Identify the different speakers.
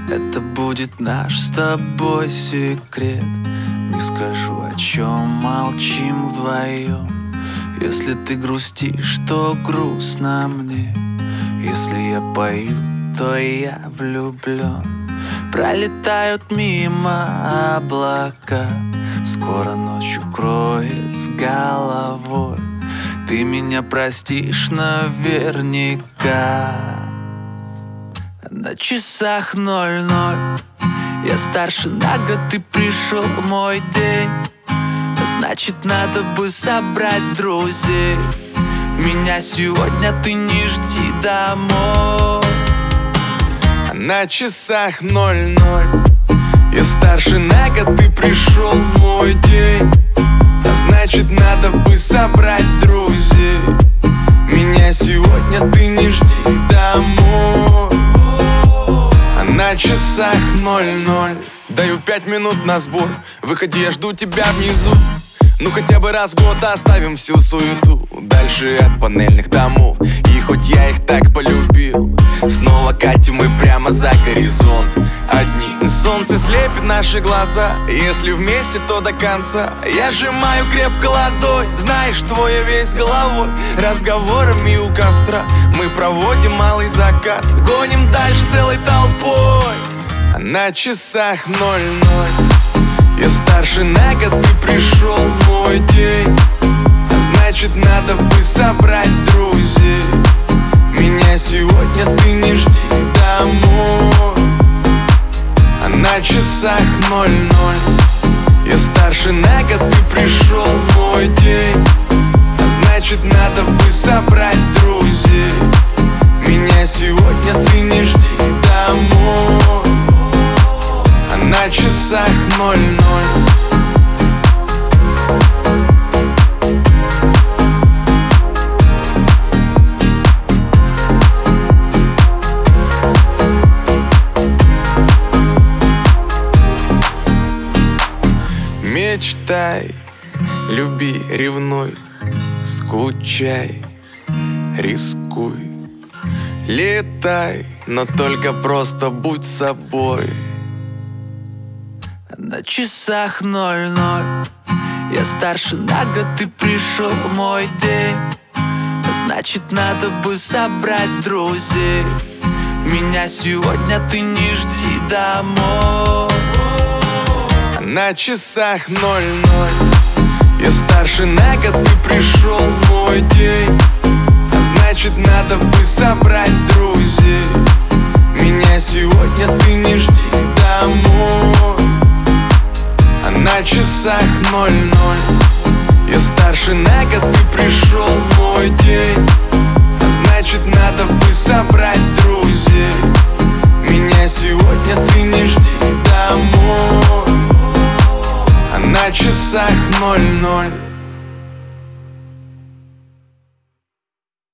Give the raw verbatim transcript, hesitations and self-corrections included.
Speaker 1: Это будет наш с тобой секрет. Не скажу, о чем молчим вдвоем. Если ты грустишь, то грустно мне. Если я пою, то я влюблен. Пролетают мимо облака, скоро ночь укроет с головой. Ты меня простишь наверняка. На часах ноль-ноль. Я старше на год, ты пришел мой день. Значит, надо бы собрать друзей. Меня сегодня ты не жди домой.
Speaker 2: На часах ноль-ноль. Я старше на год, ты пришел мой день. А значит, надо бы собрать друзей. Меня сегодня ты не жди домой. А на часах ноль-ноль. Даю пять минут на сбор. Выходи, я жду тебя внизу. Ну хотя бы раз в год оставим всю суету дальше от панельных домов. И хоть я их так полюбил, снова катим мы прямо за горизонт. Одни солнце слепит наши глаза. Если вместе, то до конца. Я сжимаю крепко ладонь, знаешь, твоя весь головой. Разговорами у костра мы проводим малый закат. Гоним дальше целой толпой. А на часах ноль-ноль. Я старше на год, ты пришел мой день. А значит, надо бы собрать друзей. Меня сегодня ты не жди домой. А на часах ноль-ноль. Я старше на год, ты пришел мой день. А значит, надо бы собрать друзей. Меня сегодня ты не жди домой. А на часах ноль-ноль. Мечтай, люби, ревнуй, скучай, рискуй. Летай, но только просто будь собой.
Speaker 1: На часах ноль-ноль. Я старше на год, ты пришел мой день. Значит, надо бы собрать друзей. Меня сегодня ты не жди домой.
Speaker 2: На часах ноль-ноль. Я старше на год, ты пришел мой день. А значит, надо бы собрать друзей. Меня сегодня ты не жди домой. А на часах ноль-ноль. Я старше на год, ты пришел мой день. А значит, надо бы собрать друзей. Меня сегодня ты не жди домой. А на часах ноль-ноль.